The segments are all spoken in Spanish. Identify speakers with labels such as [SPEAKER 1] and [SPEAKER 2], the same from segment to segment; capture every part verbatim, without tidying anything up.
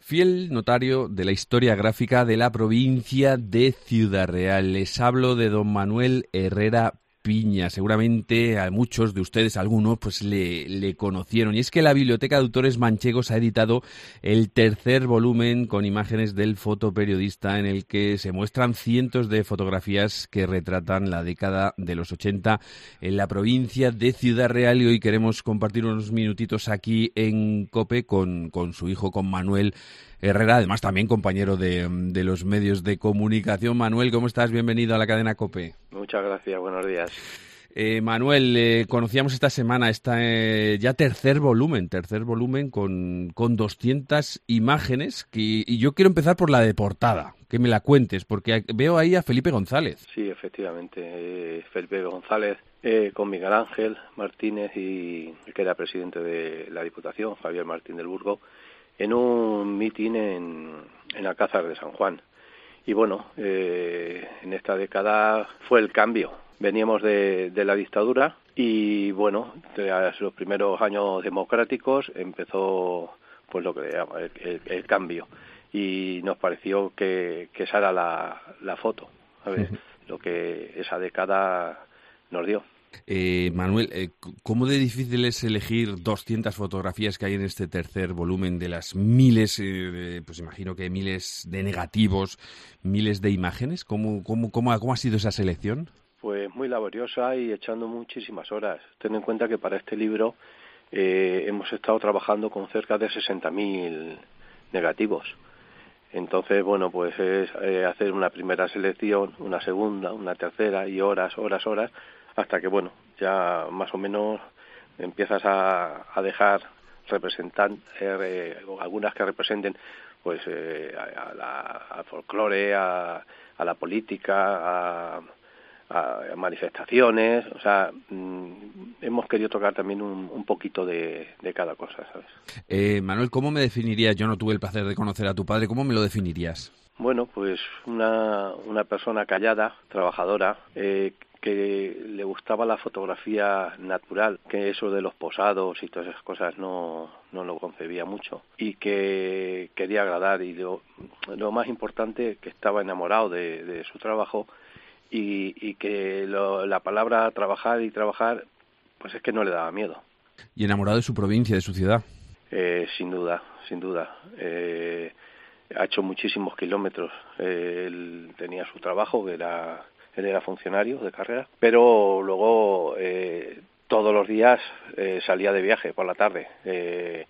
[SPEAKER 1] fiel notario de la historia gráfica de la provincia de Ciudad Real. Les hablo de don Manuel Herrera Piña. Seguramente a muchos de ustedes, algunos, pues le, le conocieron. Y es que la Biblioteca de Autores Manchegos ha editado el tercer volumen con imágenes del fotoperiodista, en el que se muestran cientos de fotografías que retratan la década de los ochenta en la provincia de Ciudad Real. Y hoy queremos compartir unos minutitos aquí en COPE con, con su hijo, con Manuel Herrera, además también compañero de, de los medios de comunicación. Manuel, ¿cómo estás? Bienvenido a la cadena COPE.
[SPEAKER 2] Muchas gracias, buenos días.
[SPEAKER 1] Eh, Manuel, eh, conocíamos esta semana esta eh, ya tercer volumen, tercer volumen con, con doscientas imágenes, que, y yo quiero empezar por la de portada, que me la cuentes, porque veo ahí a Felipe González.
[SPEAKER 2] Sí, efectivamente, eh, Felipe González eh, con Miguel Ángel Martínez y el que era presidente de la Diputación, Javier Martín del Burgo, en un mitin en, en Alcázar de San Juan. Y bueno, eh, en esta década fue el cambio. Veníamos de, de la dictadura y bueno, tras los primeros años democráticos empezó pues lo que le llama el, el, el cambio. Y nos pareció que, que esa era la, la foto, ¿sabes? Lo que esa década nos dio.
[SPEAKER 1] Eh, Manuel, eh, ¿cómo de difícil es elegir doscientas fotografías que hay en este tercer volumen, de las miles, eh, pues imagino que miles de negativos, miles de imágenes? ¿Cómo, cómo, cómo, ha, cómo ha sido esa selección?
[SPEAKER 2] Pues muy laboriosa y echando muchísimas horas. Ten en cuenta que para este libro eh, hemos estado trabajando con cerca de sesenta mil negativos. Entonces, bueno, pues es eh, hacer una primera selección, una segunda, una tercera y horas, horas, horas, hasta que, bueno, ya más o menos empiezas a, a dejar representar eh, algunas que representen pues eh, a, a la, al folclore, a, a la política, a, a manifestaciones. O sea, mmm, hemos querido tocar también un, un poquito de, de cada cosa, ¿sabes?
[SPEAKER 1] Eh, Manuel, ¿cómo me definirías? Yo no tuve el placer de conocer a tu padre. ¿Cómo me lo definirías?
[SPEAKER 2] Bueno, pues una, una persona callada, trabajadora, eh, que le gustaba la fotografía natural, que eso de los posados y todas esas cosas no, no lo concebía mucho, y que quería agradar, y lo, lo más importante, que estaba enamorado de, de su trabajo, y, y que lo, la palabra trabajar y trabajar, pues es que no le daba miedo.
[SPEAKER 1] Y enamorado de su provincia, de su ciudad.
[SPEAKER 2] Eh, sin duda, sin duda. Eh, ha hecho muchísimos kilómetros. Eh, él tenía su trabajo, que era... Él era funcionario de carrera, pero luego eh, todos los días eh, salía de viaje por la tarde, eh,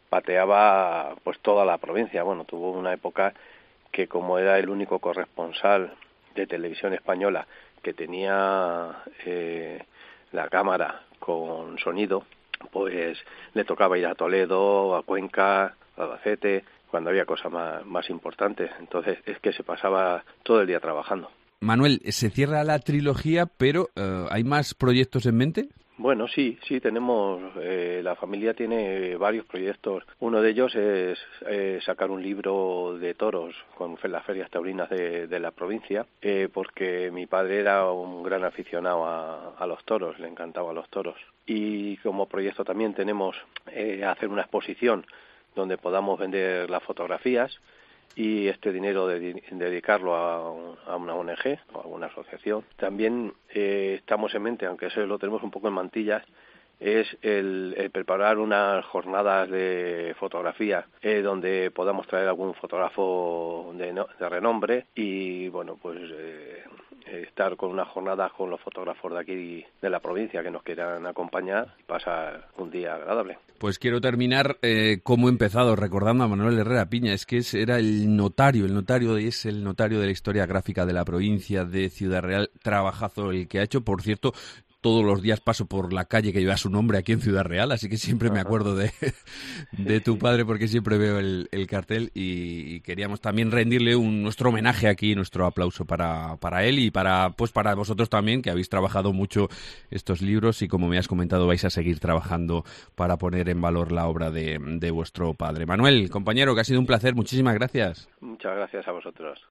[SPEAKER 2] pateaba pues toda la provincia. Bueno, tuvo una época que, como era el único corresponsal de televisión española que tenía eh, la cámara con sonido, pues le tocaba ir a Toledo, a Cuenca, a Albacete, cuando había cosas más, más importantes. Entonces es que se pasaba todo el día trabajando.
[SPEAKER 1] Manuel, se cierra la trilogía, pero uh, ¿hay más proyectos en mente?
[SPEAKER 2] Bueno, sí, sí, tenemos, eh, la familia tiene varios proyectos. Uno de ellos es eh, sacar un libro de toros con las ferias taurinas de, de la provincia, eh, porque mi padre era un gran aficionado a, a los toros, le encantaban los toros. Y como proyecto también tenemos eh, hacer una exposición donde podamos vender las fotografías, y este dinero de, dedicarlo a, a una O N Ge o a alguna asociación. También eh, estamos en mente, aunque eso lo tenemos un poco en mantillas, es el, el preparar unas jornadas de fotografía eh, donde podamos traer algún fotógrafo de, no, de renombre y, bueno, pues eh, estar con unas jornadas con los fotógrafos de aquí de la provincia que nos quieran acompañar y pasar un día agradable.
[SPEAKER 1] Pues quiero terminar eh, como he empezado, recordando a Manuel Herrera Piña. Es que es, era el notario, el notario es el notario de la historia gráfica de la provincia de Ciudad Real. Trabajazo el que ha hecho, por cierto. Todos los días paso por la calle que lleva su nombre aquí en Ciudad Real, así que siempre me acuerdo de, de tu padre porque siempre veo el, el cartel y, y queríamos también rendirle un, nuestro homenaje aquí, nuestro aplauso para, para él y para pues para vosotros también, que habéis trabajado mucho estos libros y, como me has comentado, vais a seguir trabajando para poner en valor la obra de, de vuestro padre. Manuel, compañero, que ha sido un placer, muchísimas gracias.
[SPEAKER 2] Muchas gracias a vosotros.